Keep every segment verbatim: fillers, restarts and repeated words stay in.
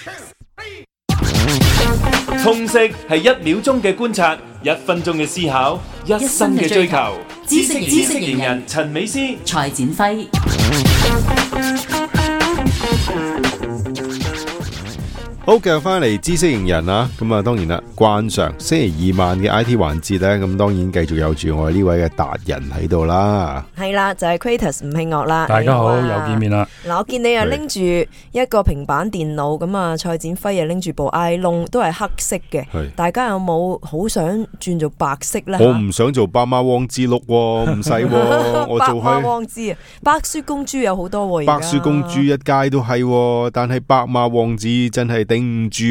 通識係一秒鐘嘅觀察，一分鐘嘅思考，一生嘅追求。知識知識型人陳美詩、 蔡展輝。 好，繼續翻嚟知識型人啊，咁啊當然啦，慣常星期二晚嘅 I T 環節咧，咁當然繼續有住我哋呢位嘅達人喺度啦。 係啦，就係 Kratos 吳慶樂啦。 大家好， 啊又見面啦。 嗱，我見你又拎住一個平板電腦，咁啊蔡展輝又拎住部 iPhone，都係黑色嘅。大家有冇好想轉做白色咧？ 我唔想做白馬王子碌，唔使，我做白馬王子啊，白雪公主有好多喎。 白雪公主一街都係，但係白馬王子真係頂唔住。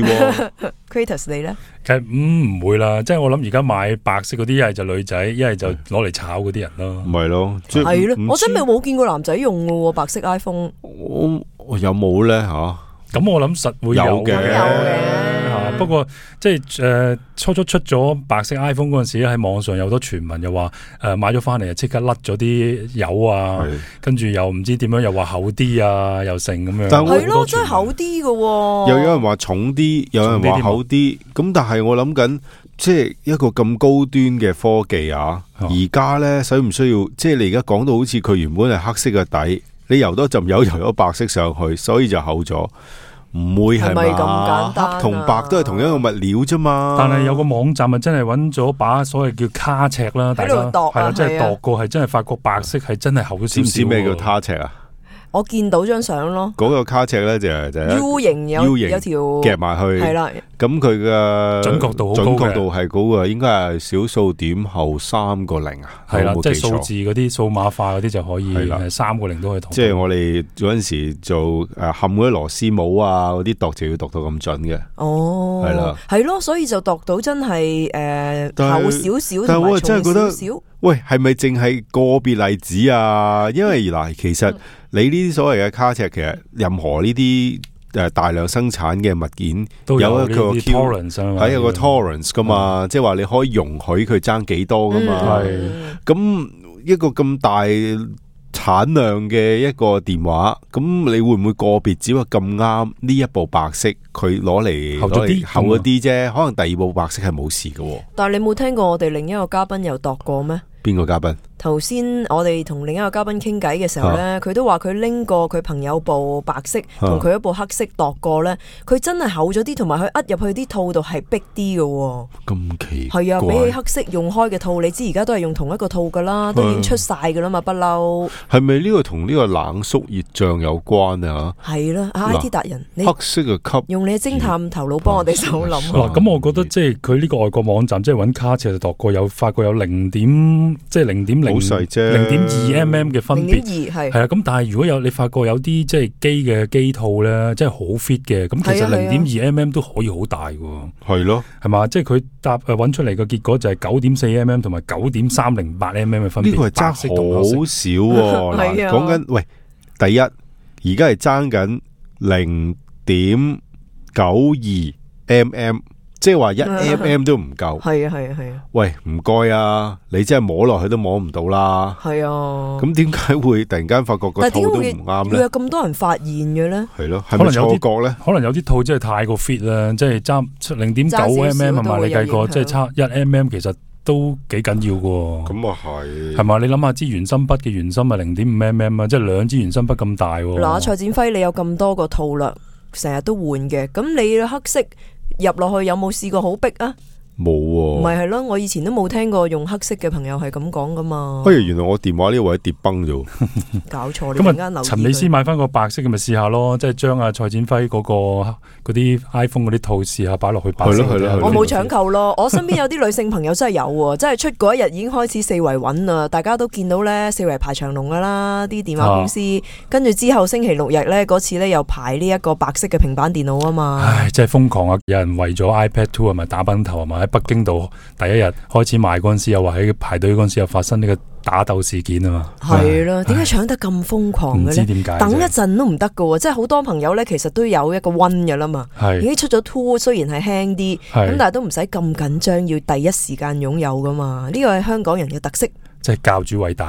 Kratos 你咧？ 其實唔唔會啦，即係我諗而家買白色嗰啲，一係就女仔，一係就攞嚟炒嗰啲人咯。 唔係咯， 係咯，我真係冇見過男仔用嘅白色 iPhone。 我我有冇咧吓？ 咁我諗實會有嘅。 有嘅。 不過即係誒、呃、初初出咗白色 iPhone 嗰陣時，喺網上有好多傳聞，又話誒、呃、買咗翻嚟就即刻甩咗啲油啊，跟住又唔知點樣，又話厚啲啊，又成咁樣。 係咯，真係厚啲嘅。 又有人話重啲，有人話厚啲。咁但係我諗緊，即係一個咁高端嘅科技啊，而家咧使唔需要？即係你而家講到好似佢原本係黑色嘅底，你油多浸油，油咗白色上去，所以就厚咗。唔會係咪咁簡單？黑同白都係同一個物料啫嘛。 但係有個網站啊，真係揾咗把所謂叫卡尺啦，大家係啦，即係度過係真係發覺白色係真係厚咗少少。知唔知咩叫卡尺啊？ 我見到張相咯， 嗰個卡尺咧就係就係 U 型有 U 型有條夾埋去，係啦。咁佢嘅準確度好高嘅， 準確度係高嘅，應該係小數點後三個零啊。 係啦，即係數字嗰啲數碼化嗰啲就可以，係三個零都可以同。 即係我哋嗰陣時做誒冚嗰啲螺絲帽啊，嗰啲度就要度到咁準嘅。 哦，係啦，係咯，所以就度到真係誒厚少少， 但係我真係覺得少。 喂，係咪淨係個別例子啊？因為嗱，其實你呢啲所謂嘅卡尺，其實任何呢啲誒大量生產嘅物件都有一個 tolerance 係有個 tolerance 噶嘛，即係話你可以容許佢爭幾多噶嘛。咁、嗯、一個咁大產量嘅一個電話，咁你會唔會個別只不過咁啱呢一部白色佢攞嚟厚咗啲厚咗啲啫？可能第二部白色係冇事嘅。 但係你冇聽過我哋另一個嘉賓有度過咩？ 邊個嘉賓？ 頭先我哋同另一個嘉賓傾偈嘅時候呢，佢、啊、都話佢拎過佢朋友部白色同佢一部黑色度過呢，佢真係厚咗啲，同埋佢呃入去啲套度係逼啲嘅。 咁奇怪。 係啊，比起黑色用開嘅套，你知而家都係用同一個套噶啦，都已經出晒噶啦嘛，不嬲。 係咪呢個同呢個冷縮熱脹有關啊？ 係啦 ，I T 達人，你黑色嘅級用你嘅偵探頭腦幫我哋手諗。 嗱，咁我覺得即係佢呢個外國網站，即係揾卡尺就度過，有發覺有零點，即係零點零。好細啫，零點二 mm 嘅分別，零點二係係啦。咁但係如果有你發覺有啲即係機嘅機套咧，即係好 fit 嘅，咁其實零點二 mm 都可以好大嘅。係咯，係嘛？即係佢搭誒揾出嚟嘅結果就係九點四 mm 同埋九點三零八 mm 嘅分別。呢個係爭好少。嗱，講緊喂，第一而家係爭緊零點九二 mm。即係話一 mm 都唔夠， 係啊係啊係啊！ 喂，唔該啊，你真係摸落去都摸唔到啦。係啊，咁點解會突然間發覺個套都唔啱咧？ 會有咁多人發現嘅咧？ 係咯，係咪錯覺咧？ 可能有啲套真係太過 fit 啦，即係爭零點九 mm 係嘛？你計過即係差一 mm，其實都幾緊要嘅。咁啊係，係嘛？你諗下支原心筆嘅原心係零點五 mm 啊，即係兩支原心筆咁大。 嗱，蔡展輝，你有咁多個套啦，成日都換嘅，咁你黑色入落去有冇試過好逼啊？ 冇喎， 唔係係咯，我以前都冇聽過用黑色嘅朋友係咁講噶嘛。 不如原來我電話呢位跌崩咗， 搞錯。 咁啊，陳美詩買翻個白色嘅咪試下咯，即係將阿蔡展輝嗰個嗰啲 iPhone 嗰啲套試下擺落去白色。 我冇搶購咯，我身邊有啲女性朋友真係有喎，真係出嗰一日已經開始四圍揾啦，大家都見到咧四圍排長龍噶啦，啲電話公司。跟住之後星期六日咧嗰次咧又排呢一個白色嘅平板電腦啊嘛。 唉，真係瘋狂啊！有人為咗 iPad Two 係咪打崩頭係咪？北京度第一日開始賣嗰陣時，又話喺排隊嗰陣時又發生呢個打鬥事件啊嘛。係啦，點解搶得咁瘋狂嘅咧？唔知點解，等一陣都唔得噶喎，即係好多朋友咧，其實都有一個 One 嘅啦嘛，已經出咗 Two， 雖然係輕啲，咁但係都唔使咁緊張，要第一時間擁有噶嘛。呢個係香港人嘅特色， 即係教主偉大。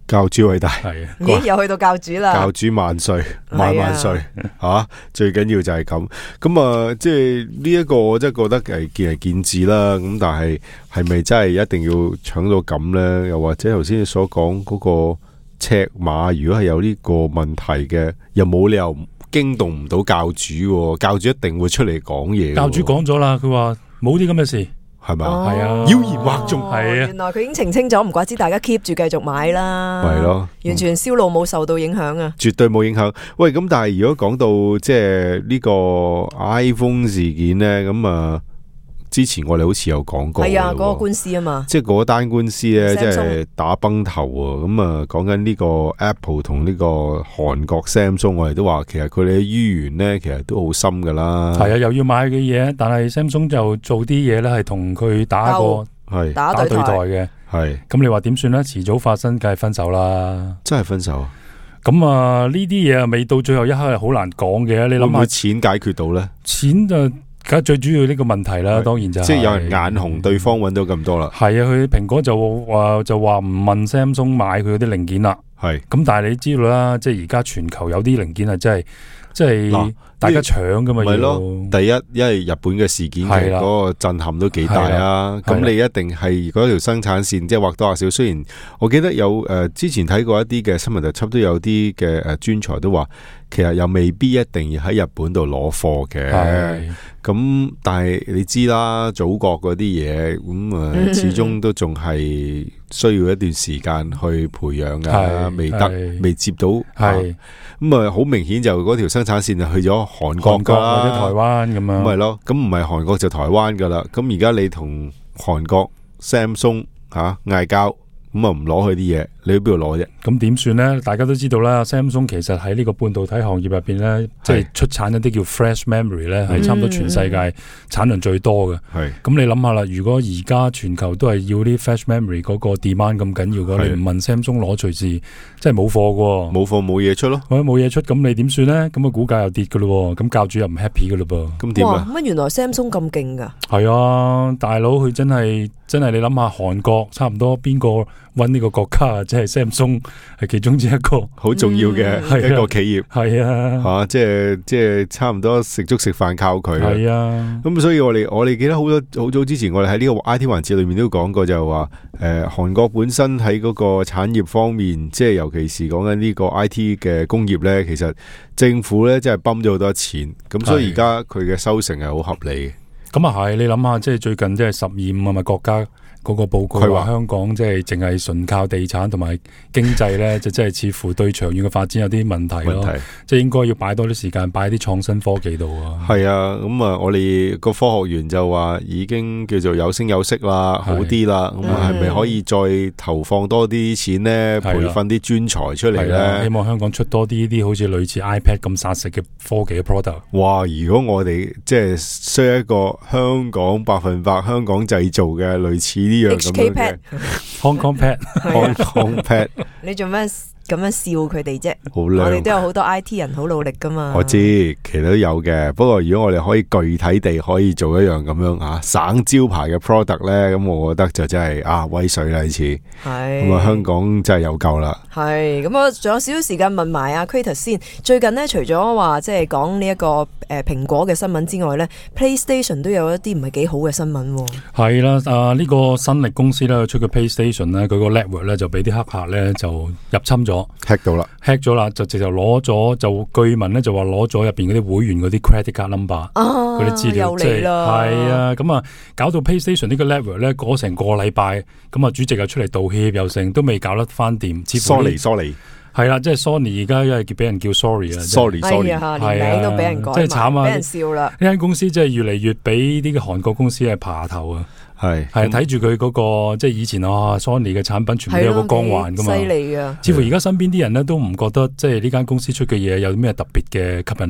教主偉大， 係啊， 咦又去到教主啦， 教主萬歲萬萬歲吓，最緊要就係咁。咁啊，即係呢一個我真係覺得係見仁見智啦。咁但係係咪真係一定要搶到咁咧？又或者頭先你所講嗰個尺碼，如果係有呢個問題嘅，又冇理由驚動唔到教主，教主一定會出嚟講嘢。 教主講咗啦，佢話冇啲咁嘅事。 係咪？ 係啊， 妖言惑眾係啊。 原來佢已經澄清咗，唔怪之大家 keep 住繼續買啦。 係咯， 完全銷路冇受到影響啊！ 絕對冇影響。喂，咁但係如果講到即係呢個 iPhone 事件咧，咁啊，之前我哋好似有講過， 係啊，嗰個官司啊嘛， 即係嗰單官司咧，即 Samsung 係打崩頭啊！咁啊，講緊呢個 Apple 同呢個韓國 Samsung，我哋都話其實佢哋嘅淵源咧，其實都好深噶啦。 係啊，又要買嘅嘢，但係 Samsung 就做啲嘢咧，係同佢打過係打對台嘅。 係咁你話點算咧？遲早發生，梗係分手啦。 真係分手啊！ 咁啊，呢啲嘢啊，未到最後一刻係好難講嘅。你諗下，會唔會錢解決到咧？ 錢就梗係最主要呢個問題啦。當然就係即係有人眼紅對方揾到咁多啦。 係啊，佢蘋果就話就話唔問 Samsung 買佢嗰啲零件啦。 係咁，但係你知道啦，即係而家全球有啲零件係真係即係大家搶噶嘛。 咪咯，第一，因為日本嘅事件嘅嗰個震撼都幾大啊。咁你一定係嗰條生產線，即係或多或少。雖然我記得有誒、呃，之前睇過一啲嘅新聞特輯，都有啲嘅誒專才都話，其實又未必一定要喺日本度攞貨嘅。咁但係你知啦，祖國嗰啲嘢咁啊，始終都仲係需要一段時間去培養噶，未得未接到。係咁啊，好明顯就嗰條生產線就去咗韓國噶啦， 或者台灣咁樣。 咁咪咯，咁唔係韓國就台灣噶啦。咁而家你同韓國 Samsung 吓嗌交，咁啊唔攞佢啲嘢，你去邊度攞啫？ 咁點算咧？大家都知道啦 ，Samsung 其實喺呢個半導體行業入邊咧，即係出產一啲叫 Flash Memory 咧，係差唔多全世界產量最多嘅。係咁你諗下啦，如果而家全球都係要啲 Flash Memory 嗰個 demand 咁緊要嘅，你唔問 Samsung 攞，隨時即係冇貨嘅， 冇貨冇嘢出咯。 或者冇嘢出，咁你點算咧？咁個股價又跌嘅咯，咁教主又唔 happy 嘅咯噃。 咁點啊？ 乜原來 Samsung 咁勁噶？ 係啊，大佬佢真係真係你諗下，韓國差唔多邊個搵呢個國家，即係 Samsung 係其中之一個好重要嘅一個企業。係啊， 吓即係即係差唔多食粥食飯靠佢。 係啊， 咁所以我哋我哋記得好多好早之前，我哋喺呢個 I T 環節裏面都講過，就係話誒韓國本身喺嗰個產業方面，即係尤其是講緊呢個 I T 嘅工業咧，其實政府咧真係泵咗好多錢，咁所以而家佢嘅收成係好合理嘅。 咁啊係，你諗下，即係最近即係十二五啊咪國家嗰個報告話香港即係淨係純靠地產同埋經濟咧，就真係似乎對長遠嘅發展有啲問題咯。即係應該要擺多啲時間擺啲創新科技度啊。係啊，咁啊，我哋個科學園就話已經叫做有聲有色啦，好啲啦。咁啊，係咪可以再投放多啲錢咧，培訓啲專才出嚟咧？希望香港出多啲呢啲好似類似 iPad 咁殺食嘅科技嘅 product。哇！如果我哋即係需要一個香港百分百香港製造嘅類似呢樣咁樣嘅 Hong Kong Pad，Hong Kong Pad，你做咩咁樣笑佢哋啫？我哋都有好多 I T 人好努力噶嘛。我知，其實都有嘅。不過如果我哋可以具體地可以做一樣咁樣啊省招牌嘅 product 咧，咁我覺得就真係啊威水啦！呢次係咁啊，香港真係有夠啦。係咁啊，仲有少少時間問埋阿 Kratos 先。最近呢，除咗話即係講呢一個誒蘋果嘅新聞之外咧 ，PlayStation 都有一啲唔係幾好嘅新聞。係啦，啊呢個新力公司咧出嘅 PlayStation 咧，佢個 network 咧就俾啲黑客咧就入侵咗。hack 到啦 hack 咗啦，就直頭攞咗，就據聞咧就話攞咗入邊嗰啲會員嗰啲 credit card number，嗰啲資料，即係係啊，咁啊，搞到 PlayStation 呢個 level 咧，過成個禮拜，咁啊，主席又出嚟道歉，又成都未搞得翻掂。Sorry Sorry， 係啦，即係 Sony 而家因為叫俾人叫 sorry 啊 ，sorry sorry，連名都俾人改，即係慘啊，俾人笑啦。呢間公司真係越嚟越俾呢個韓國公司係爬頭啊。係係睇住佢嗰個即係以前啊 Sony 嘅產品全部都有個光環噶嘛，犀利噶。似乎而家身邊啲人咧都唔覺得即係呢間公司出嘅嘢有啲咩特別嘅吸引力啦。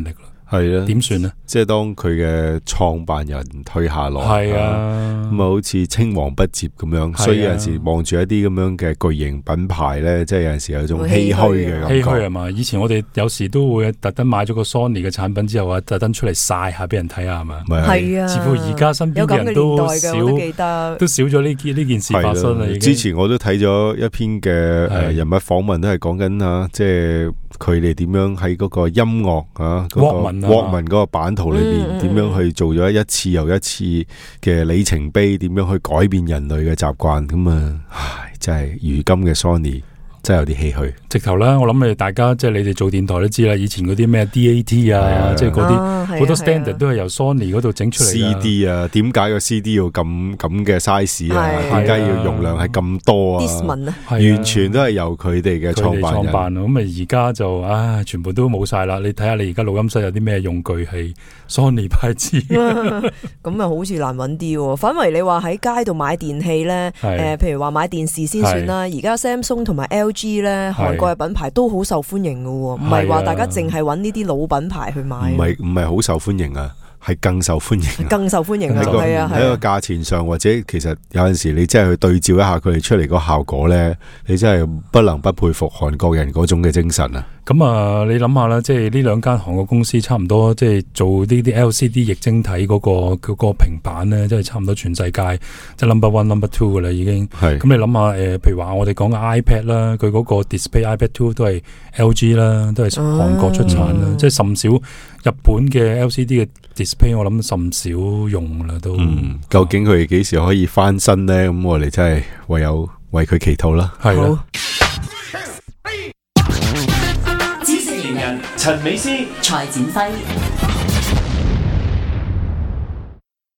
係啊， 點算呢？ 即係當佢嘅創辦人退下來， 係啊， 咁啊好似青黃不接咁樣，啊、所以有陣時望住一啲咁樣嘅巨型品牌咧，即係有陣時有種唏噓嘅感覺。 唏噓係嘛？以前我哋有時都會特登買咗個 Sony 嘅產品之後啊，特登出嚟曬下俾人睇下係嘛？ 係啊， 似乎而家身邊嘅人都少，都少咗呢件呢件事發生啦。已經之前我都睇咗一篇嘅誒人物訪問，都係講緊啊，即係佢哋點樣喺嗰個音樂啊，嗰個 Walkman 嗰個版圖裏邊點樣去做咗一次又一次嘅里程碑，點樣去改變人類嘅習慣咁啊！唉，真係如今嘅 Sony。真係有啲唏噓， 直頭啦！我諗你大家即係你哋做電台都知啦，以前嗰啲咩 D A T 啊，即係嗰啲好多 standard 都係由 Sony 嗰度整出嚟。 C D 啊，點解個 C D 要咁咁嘅 size 啊？點解要容量係咁多啊？完全都係由佢哋嘅創辦人。 咁啊，而家就唉，全部都冇晒啦！你睇下你而家錄音室有啲咩用具係 Sony 牌子？ 咁啊，好似難揾啲喎。反為你話喺街度買電器咧，誒，譬如話買電視先算啦。而家 Samsung 同埋 L G 咧，韓國嘅品牌都好受歡迎嘅喎，唔係話大家淨係揾呢啲老品牌去買。 唔係唔係好受歡迎啊，係更受歡迎。 更受歡迎啊，係啊， 喺個價錢上或者其實有陣時你真係去對照一下佢哋出嚟個效果咧，你真係不能不佩服韓國人嗰種嘅精神啊！ 咁啊，你諗下啦，即係呢兩間韓國公司差唔多，即係做呢啲 L C D 液晶體嗰個嗰個平板咧，即係差唔多全世界即係 number one number two 噶啦，已經。係。咁你諗下誒，譬如話我哋講嘅 iPad 啦，佢嗰個 display iPad two 都係 L G 啦，都係韓國出產啦，嗯、即係甚少日本嘅 L C D 嘅 display， 我諗甚少用啦都。 嗯。究竟佢哋幾時可以翻身咧？咁我哋真係唯有為佢祈禱啦。 係啦。 陳美詩、 蔡展輝。